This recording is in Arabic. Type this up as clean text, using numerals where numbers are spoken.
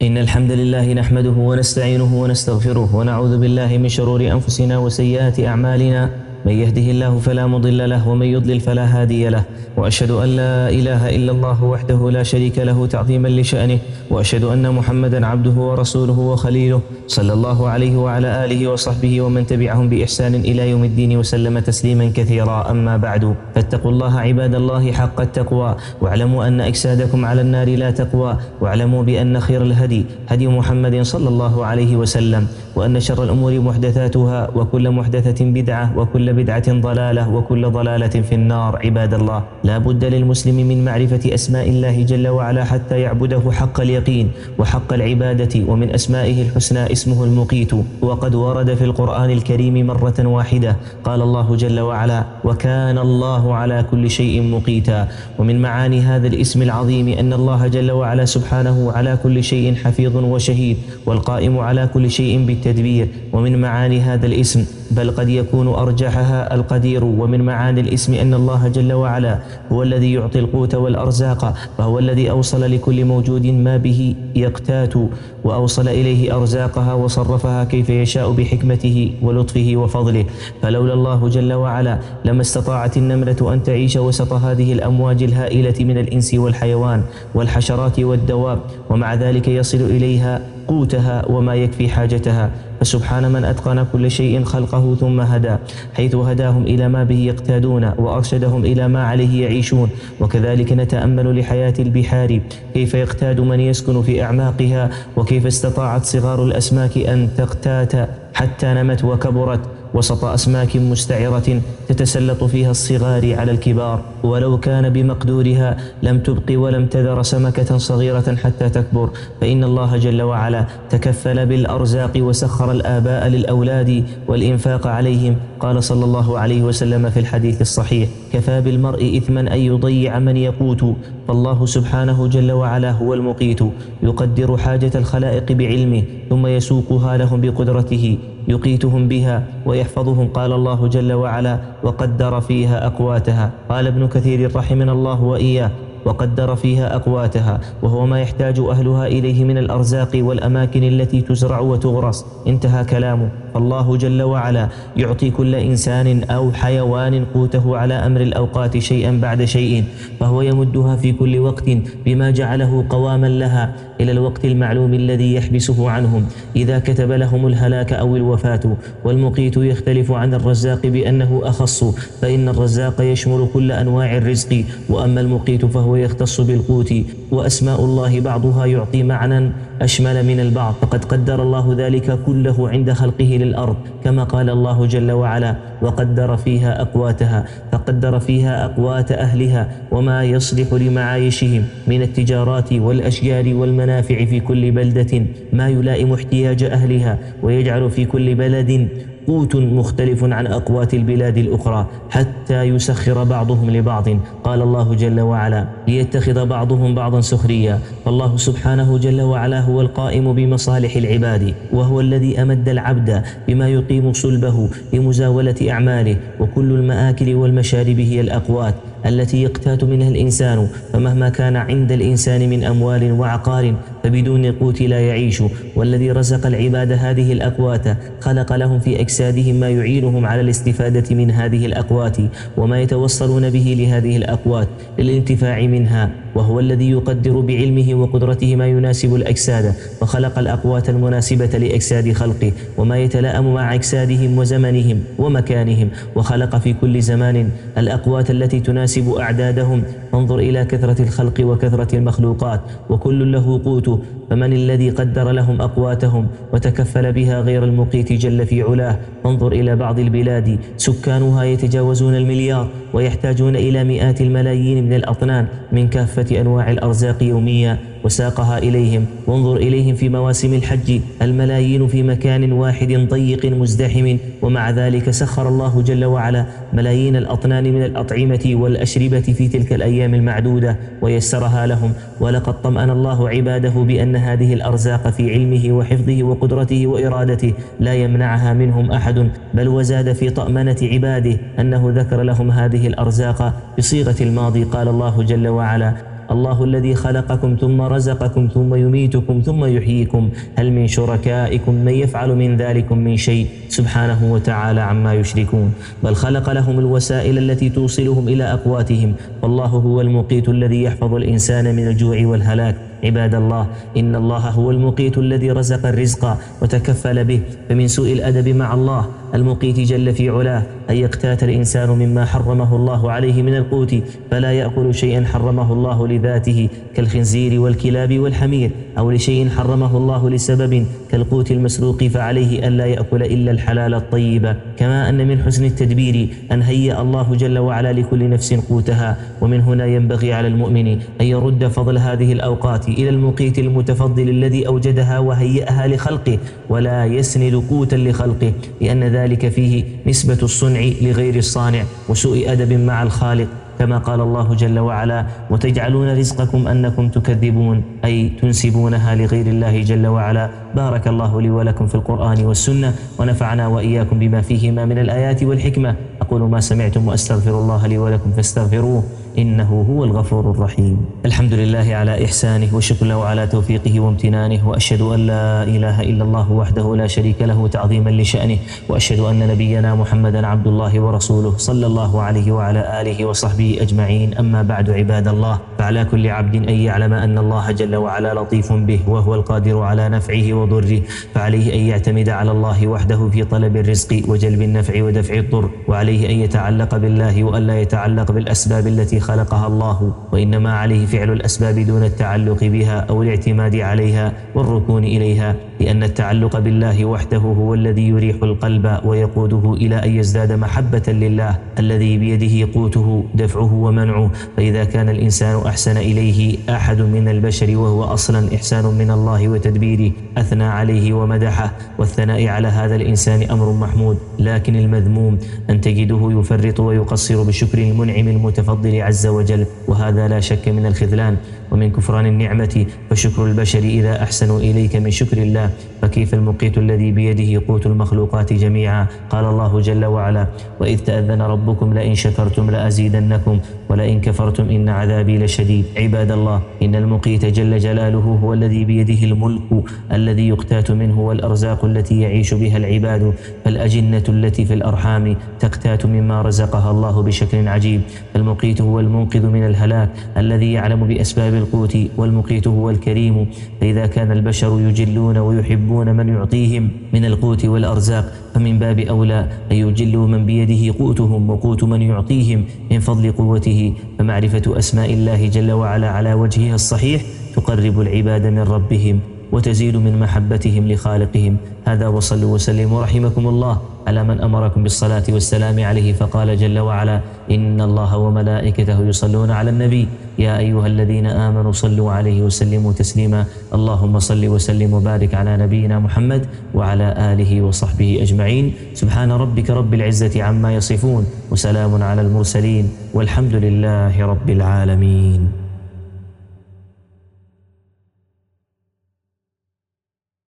إن الحمد لله نحمده ونستعينه ونستغفره ونعوذ بالله من شرور أنفسنا وسيئات أعمالنا. من يهده الله فلا مضل له ومن يضلل فلا هادي له، وأشهد أن لا إله إلا الله وحده لا شريك له تعظيما لشأنه، وأشهد أن محمدا عبده ورسوله وخليله صلى الله عليه وعلى آله وصحبه ومن تبعهم بإحسان إلى يوم الدين وسلم تسليما كثيرا. أما بعد، فاتقوا الله عباد الله حق التقوى، واعلموا أن أجسادكم على النار لا تقوى، واعلموا بأن خير الهدي هدي محمد صلى الله عليه وسلم، وأن شر الأمور محدثاتها، وكل محدثة بدعة، وكل بدعة ضلالة، وكل ضلالة في النار. عباد الله، لا بد للمسلم من معرفة أسماء الله جل وعلا حتى يعبده حق اليقين وحق العبادة. ومن أسمائه الحسنى اسمه المقيت، وقد ورد في القرآن الكريم مرة واحدة، قال الله جل وعلا: وكان الله على كل شيء مقيتا. ومن معاني هذا الاسم العظيم أن الله جل وعلا سبحانه على كل شيء حفيظ وشهيد، والقائم على كل شيء بالتدبير. ومن معاني هذا الاسم، بل قد يكون أرجحها، القدير. ومن معاني الاسم أن الله جل وعلا هو الذي يعطي القوت والأرزاق، فهو الذي أوصل لكل موجود ما به يقتات، وأوصل إليه أرزاقها وصرفها كيف يشاء بحكمته ولطفه وفضله. فلولا الله جل وعلا لما استطاعت النملة أن تعيش وسط هذه الأمواج الهائلة من الإنس والحيوان والحشرات والدواب، ومع ذلك يصل إليها قوتها وما يكفي حاجتها. فسبحان من أتقن كل شيء خلقه ثم هدى، حيث هداهم إلى ما به يقتادون، وأرشدهم إلى ما عليه يعيشون. وكذلك نتأمل لحياة البحار، كيف يقتاد من يسكن في أعماقها، وكيف استطاعت صغار الأسماك أن تقتات حتى نمت وكبرت وسط أسماك مستعرة تتسلط فيها الصغار على الكبار، ولو كان بمقدورها لم تبق ولم تذر سمكة صغيرة حتى تكبر. فإن الله جل وعلا تكفل بالأرزاق وسخر الآباء للأولاد والإنفاق عليهم. قال صلى الله عليه وسلم في الحديث الصحيح: كفى بالمرء إثما أن يضيع من يقوت. فالله سبحانه جل وعلا هو المقيت، يقدر حاجة الخلائق بعلمه ثم يسوقها لهم بقدرته، يقيتهم بها ويحفظهم. قال الله جل وعلا: وقدر فيها أقواتها. قال ابن كثير رحمنا الله وإياه: وقدر فيها أقواتها، وهو ما يحتاج أهلها إليه من الأرزاق والأماكن التي تزرع وتغرس. انتهى كلامه. فالله جل وعلا يعطي كل إنسان أو حيوان قوته على أمر الأوقات شيئا بعد شيء، فهو يمدها في كل وقت بما جعله قواما لها إلى الوقت المعلوم الذي يحبسه عنهم إذا كتب لهم الهلاك أو الوفاة. والمقيت يختلف عن الرزاق بأنه أخص، فإن الرزاق يشمل كل أنواع الرزق، وأما المقيت فهو يختص بالقوت. وأسماء الله بعضها يعطي معنى أشمل من البعض، فقد قدر الله ذلك كله عند خلقه للأرض، كما قال الله جل وعلا: وقدر فيها أقواتها. فقدر فيها أقوات أهلها وما يصلح لمعايشهم من التجارات والأشجار والمنافع في كل بلدة ما يلائم احتياج أهلها، ويجعل في كل بلد قوت مختلف عن أقوات البلاد الأخرى، حتى يسخر بعضهم لبعض. قال الله جل وعلا: ليتخذ بعضهم بعضا سخريا. فالله سبحانه جل وعلا هو القائم بمصالح العباد، وهو الذي أمد العبد بما يقيم صلبه لمزاولة أعماله. وكل المآكل والمشارب هي الأقوات التي يقتات منها الإنسان، فمهما كان عند الإنسان من أموال وعقار فبدون قوت لا يعيش. والذي رزق العباد هذه الأقوات خلق لهم في أجسادهم ما يعينهم على الاستفادة من هذه الأقوات، وما يتوصلون به لهذه الأقوات للانتفاع منها. وهو الذي يقدر بعلمه وقدرته ما يناسب الأجساد، وخلق الأقوات المناسبة لأجساد خلقه وما يتلائم مع أجسادهم وزمنهم ومكانهم، وخلق في كل زمان الأقوات التي تناسب أعدادهم. فانظر إلى كثرة الخلق وكثرة المخلوقات، وكل له قوته. فمن الذي قدر لهم أقواتهم وتكفل بها غير المقيت جل في علاه؟ انظر إلى بعض البلاد سكانها يتجاوزون المليار، ويحتاجون إلى مئات الملايين من الأطنان من كافة أنواع الأرزاق يوميا، وساقها إليهم. وانظر إليهم في مواسم الحج، الملايين في مكان واحد ضيق مزدحم، ومع ذلك سخر الله جل وعلا ملايين الأطنان من الأطعمة والأشربة في تلك الأيام المعدودة ويسرها لهم. ولقد طمأن الله عباده بأن هذه الأرزاق في علمه وحفظه وقدرته وإرادته لا يمنعها منهم أحد، بل وزاد في طأمنة عباده أنه ذكر لهم هذه الأرزاق بصيغة الماضي. قال الله جل وعلا: الله الذي خلقكم ثم رزقكم ثم يميتكم ثم يحييكم هل من شركائكم من يفعل من ذلكم من شيء سبحانه وتعالى عما يشركون بل خلق لهم الوسائل التي توصلهم إلى أقواتهم والله هو المقيت الذي يحفظ الإنسان من الجوع والهلاك. عباد الله إن الله هو المقيت الذي رزق الرزق وتكفل به فمن سوء الأدب مع الله المقيت جل في علاه أن يقتات الإنسان مما حرمه الله عليه من القوت فلا يأكل شيئا حرمه الله لذاته كالخنزير والكلاب والحمير أو لشيء حرمه الله لسبب كالقوت المسروق فعليه ألا يأكل إلا الحلال الطيب. كما أن من حسن التدبير أن هيأ الله جل وعلا لكل نفس قوتها ومن هنا ينبغي على المؤمن أن يرد فضل هذه الأوقات إلى المقيت المتفضل الذي أوجدها وهيئها لخلقه ولا يسند قوتا لخلقه لأن ذلك فيه نسبة الصنع لغير الصانع وسوء أدب مع الخالق كما قال الله جل وعلا وتجعلون رزقكم أنكم تكذبون أي تنسبونها لغير الله جل وعلا. بارك الله لي ولكم في القرآن والسنة ونفعنا وإياكم بما فيهما من الآيات والحكمة. أقول ما سمعتم وأستغفر الله لي ولكم فاستغفروه إنه هو الغفور الرحيم. الحمد لله على إحسانه والشكر له على توفيقه وامتنانه وأشهد أن لا إله إلا الله وحده لا شريك له تعظيما لشأنه وأشهد أن نبينا محمدا عبد الله ورسوله صلى الله عليه وعلى آله وصحبه أجمعين. أما بعد عباد الله فعلى كل عبد أن يعلم أن الله جل وعلا لطيف به وهو القادر على نفعه وضره فعليه أن يعتمد على الله وحده في طلب الرزق وجلب النفع ودفع الضر وعليه أن يتعلق بالله وألا يتعلق بالأسباب التي خلقها الله وإنما عليه فعل الأسباب دون التعلق بها أو الاعتماد عليها والركون إليها لأن التعلق بالله وحده هو الذي يريح القلب ويقوده إلى أن يزداد محبة لله الذي بيده قوته دفعه ومنعه. فإذا كان الإنسان أحسن إليه أحد من البشر وهو أصلا إحسان من الله وتدبيره أثنى عليه ومدحه والثناء على هذا الإنسان أمر محمود لكن المذموم أن تجده يفرط ويقصر بشكر المنعم المتفضل عز وجل وهذا لا شك من الخذلان ومن كفران النعمة. فشكر البشر إذا أحسنوا إليك من شكر الله فكيف المقيت الذي بيده قوت المخلوقات جميعا. قال الله جل وعلا وإذ تأذن ربكم لئن شكرتم لأزيدنكم ولئن كفرتم إن عذابي لشديد. عباد الله إن المقيت جل جلاله هو الذي بيده الملك الذي يقتات منه والأرزاق التي يعيش بها العباد فالأجنة التي في الأرحام تقتات مما رزقها الله بشكل عجيب. فالمقيت هو المنقذ من الهلاك الذي يعلم بأسباب القوت والمقيت هو الكريم. فإذا كان البشر يجلون ويحبون من يعطيهم من القوت والأرزاق فمن باب أولى أن يجلوا من بيده قوتهم وقوت من يعطيهم من فضل قوته. فمعرفة أسماء الله جل وعلا على وجهها الصحيح تقرب العباد من ربهم وتزيد من محبتهم لخالقهم. هذا وصلوا وسلموا رحمكم الله على من أمركم بالصلاة والسلام عليه فقال جل وعلا إن الله وملائكته يصلون على النبي يا أيها الذين آمنوا صلوا عليه وسلموا تسليما. اللهم صل وسلم وبارك على نبينا محمد وعلى آله وصحبه أجمعين. سبحان ربك رب العزة عما يصفون وسلام على المرسلين والحمد لله رب العالمين.